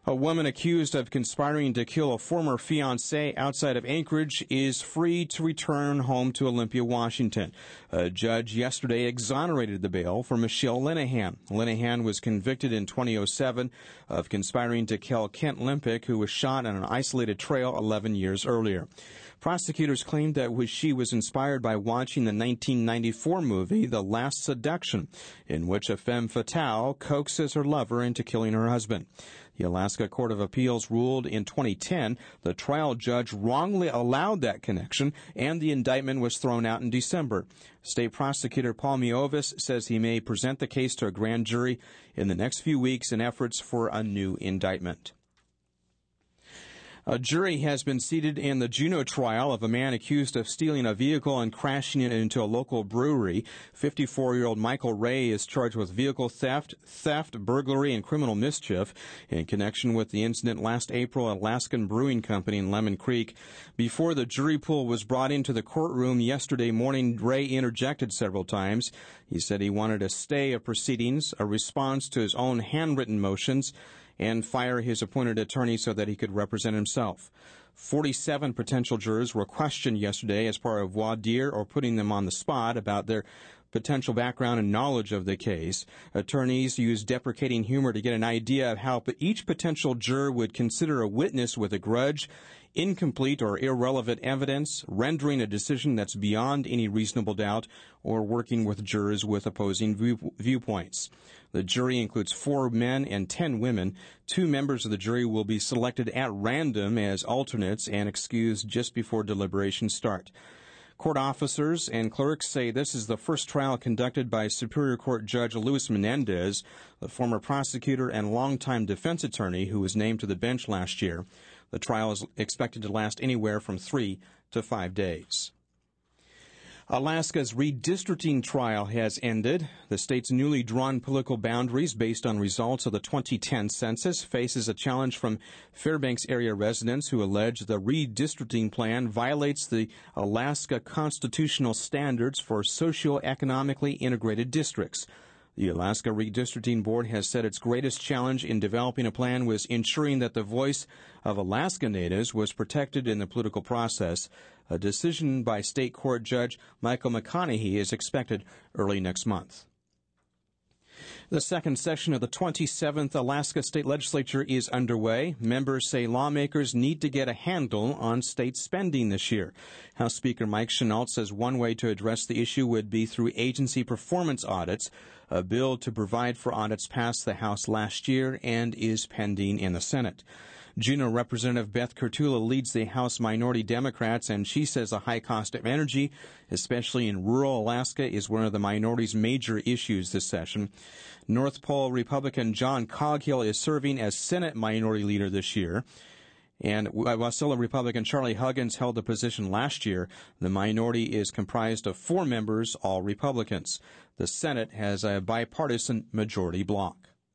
A woman accused of conspiring to kill a former fiancé outside of Anchorage is free to return home to Olympia, Washington. A judge yesterday exonerated the bail for Michelle Linehan. Linehan was convicted in 2007 of conspiring to kill Kent Limpick, who was shot on an isolated trail 11 years earlier. Prosecutors claimed that she was inspired by watching the 1994 movie The Last Seduction, in which a femme fatale coaxes her lover into killing her husband. The Alaska Court of Appeals ruled in 2010 the trial judge wrongly allowed that connection, and the indictment was thrown out in December. State prosecutor Paul Miovis says he may present the case to a grand jury in the next few weeks in efforts for a new indictment. A jury has been seated in the Juneau trial of a man accused of stealing a vehicle and crashing it into a local brewery. 54-year-old Michael Ray is charged with vehicle theft, burglary, and criminal mischief in connection with the incident last April at Alaskan Brewing Company in Lemon Creek. Before the jury pool was brought into the courtroom yesterday morning, Ray interjected several times. He said he wanted a stay of proceedings, a response to his own handwritten motions, and fire his appointed attorney so that he could represent himself. 47 potential jurors were questioned yesterday as part of voir dire, or putting them on the spot, about their potential background and knowledge of the case. Attorneys used deprecating humor to get an idea of how each potential juror would consider a witness with a grudge, incomplete or irrelevant evidence, rendering a decision that's beyond any reasonable doubt, or working with jurors with opposing viewpoints. The jury includes 4 men and 10 women. 2 members of the jury will be selected at random as alternates and excused just before deliberations start. Court officers and clerks say this is the first trial conducted by Superior Court Judge Luis Menendez, the former prosecutor and longtime defense attorney who was named to the bench last year. The trial is expected to last anywhere from 3 to 5 days. Alaska's redistricting trial has ended. The state's newly drawn political boundaries based on results of the 2010 census faces a challenge from Fairbanks area residents who allege the redistricting plan violates the Alaska constitutional standards for socioeconomically integrated districts. The Alaska Redistricting Board has said its greatest challenge in developing a plan was ensuring that the voice of Alaska Natives was protected in the political process. A decision by State Court Judge Michael McConaughey is expected early next month. The second session of the 27th Alaska State Legislature is underway. Members say lawmakers need to get a handle on state spending this year. House Speaker Mike Chenault says one way to address the issue would be through agency performance audits. A bill to provide for audits passed the House last year and is pending in the Senate. Juneau Representative Beth Kurtula leads the House Minority Democrats, and she says the high cost of energy, especially in rural Alaska, is one of the minority's major issues this session. North Pole Republican John Coghill is serving as Senate Minority Leader this year. And Wasilla Republican Charlie Huggins held the position last year. The minority is comprised of 4 members, all Republicans. The Senate has a bipartisan majority bloc.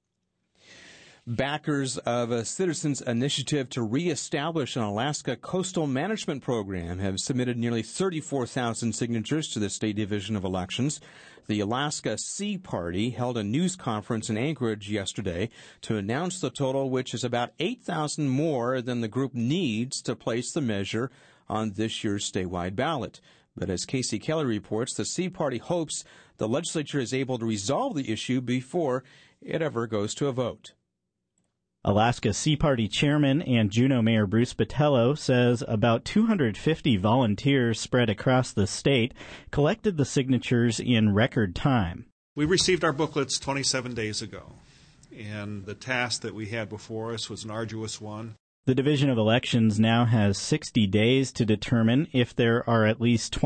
Backers of a citizens' initiative to reestablish an Alaska coastal management program have submitted nearly 34,000 signatures to the State Division of Elections. The Alaska Sea Party held a news conference in Anchorage yesterday to announce the total, which is about 8,000 more than the group needs to place the measure on this year's statewide ballot. But as Casey Kelly reports, the Sea Party hopes the legislature is able to resolve the issue before it ever goes to a vote. Alaska Sea Party Chairman and Juneau Mayor Bruce Botello says about 250 volunteers spread across the state collected the signatures in record time. We received our booklets 27 days ago, and the task that we had before us was an arduous one. The Division of Elections now has 60 days to determine if there are at least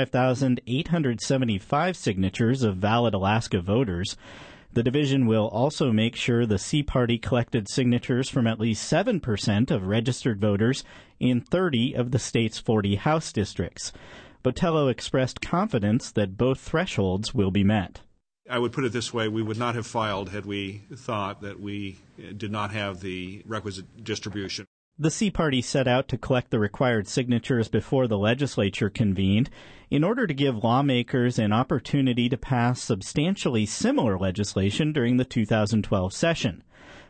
25,875 signatures of valid Alaska voters. The division will also make sure the Sea Party collected signatures from at least 7% of registered voters in 30 of the state's 40 House districts. Botello expressed confidence that both thresholds will be met. I would put it this way, we would not have filed had we thought that we did not have the requisite distribution. The Sea Party set out to collect the required signatures before the legislature convened in order to give lawmakers an opportunity to pass substantially similar legislation during the 2012 session.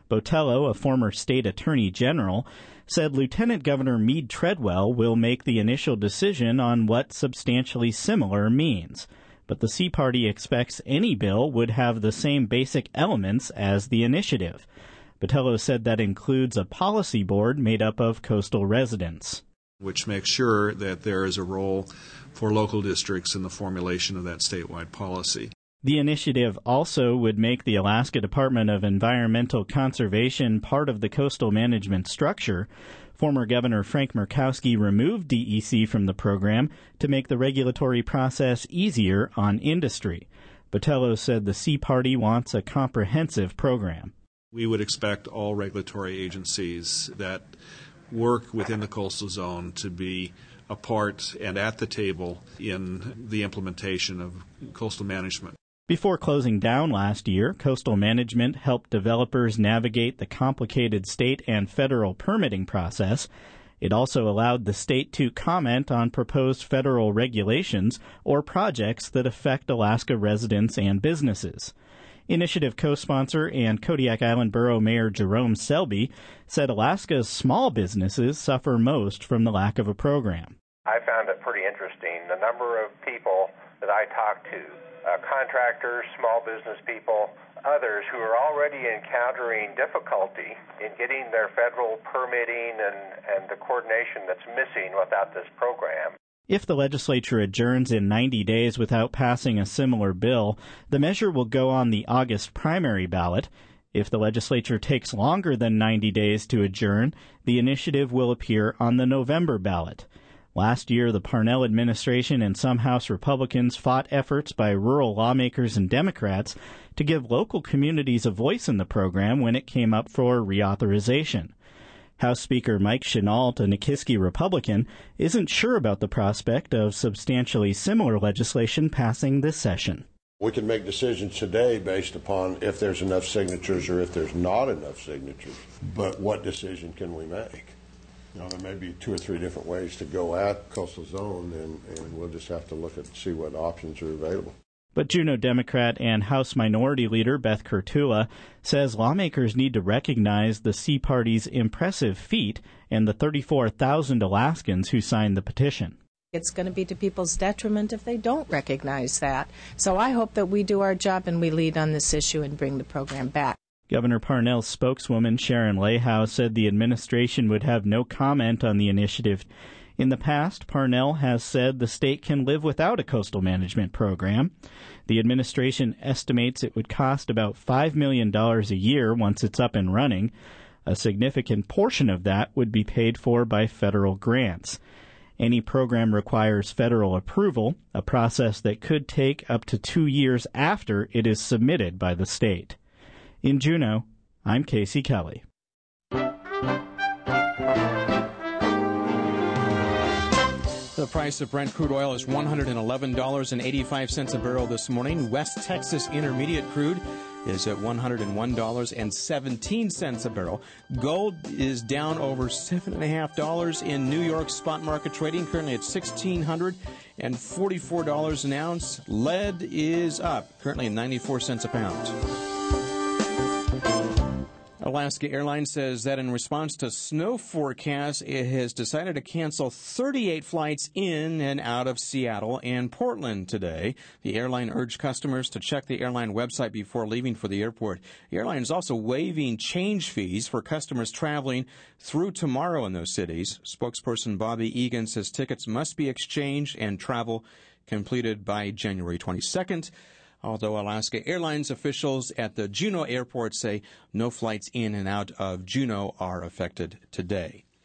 Botelho, a former state attorney general, said Lieutenant Governor Meade Treadwell will make the initial decision on what substantially similar means. But the Sea Party expects any bill would have the same basic elements as the initiative. Botelho said that includes a policy board made up of coastal residents, which makes sure that there is a role for local districts in the formulation of that statewide policy. The initiative also would make the Alaska Department of Environmental Conservation part of the coastal management structure. Former Governor Frank Murkowski removed DEC from the program to make the regulatory process easier on industry. Botelho said the Sea Party wants a comprehensive program. We would expect all regulatory agencies that work within the coastal zone to be a part and at the table in the implementation of coastal management. Before closing down last year, coastal management helped developers navigate the complicated state and federal permitting process. It also allowed the state to comment on proposed federal regulations or projects that affect Alaska residents and businesses. Initiative co-sponsor and Kodiak Island Borough Mayor Jerome Selby said Alaska's small businesses suffer most from the lack of a program. I found it pretty interesting, the number of people that I talked to, contractors, small business people, others who are already encountering difficulty in getting their federal permitting and the coordination that's missing without this program. If the legislature adjourns in 90 days without passing a similar bill, the measure will go on the August primary ballot. If the legislature takes longer than 90 days to adjourn, the initiative will appear on the November ballot. Last year, the Parnell administration and some House Republicans fought efforts by rural lawmakers and Democrats to give local communities a voice in the program when it came up for reauthorization. House Speaker Mike Chenault, a Nikiski Republican, isn't sure about the prospect of substantially similar legislation passing this session. We can make decisions today based upon if there's enough signatures or if there's not enough signatures. But what decision can we make? There may be 2 or 3 different ways to go at coastal zone, and we'll just have to look at see what options are available. But Juneau Democrat and House Minority Leader Beth Kurtula says lawmakers need to recognize the Sea Party's impressive feat and the 34,000 Alaskans who signed the petition. It's going to be to people's detriment if they don't recognize that. So I hope that we do our job and we lead on this issue and bring the program back. Governor Parnell's spokeswoman, Sharon Lehau, said the administration would have no comment on the initiative. In the past, Parnell has said the state can live without a coastal management program. The administration estimates it would cost about $5 million a year once it's up and running. A significant portion of that would be paid for by federal grants. Any program requires federal approval, a process that could take up to 2 years after it is submitted by the state. In Juneau, I'm Casey Kelly. The price of Brent crude oil is $111.85 a barrel this morning. West Texas Intermediate crude is at $101.17 a barrel. Gold is down over $7.50 in New York spot market trading, currently at $1,644 an ounce. Lead is up, currently at 94 cents a pound. Alaska Airlines says that in response to snow forecasts, it has decided to cancel 38 flights in and out of Seattle and Portland today. The airline urged customers to check the airline website before leaving for the airport. The airline is also waiving change fees for customers traveling through tomorrow in those cities. Spokesperson Bobby Egan says tickets must be exchanged and travel completed by January 22nd. Although Alaska Airlines officials at the Juneau airport say no flights in and out of Juneau are affected today.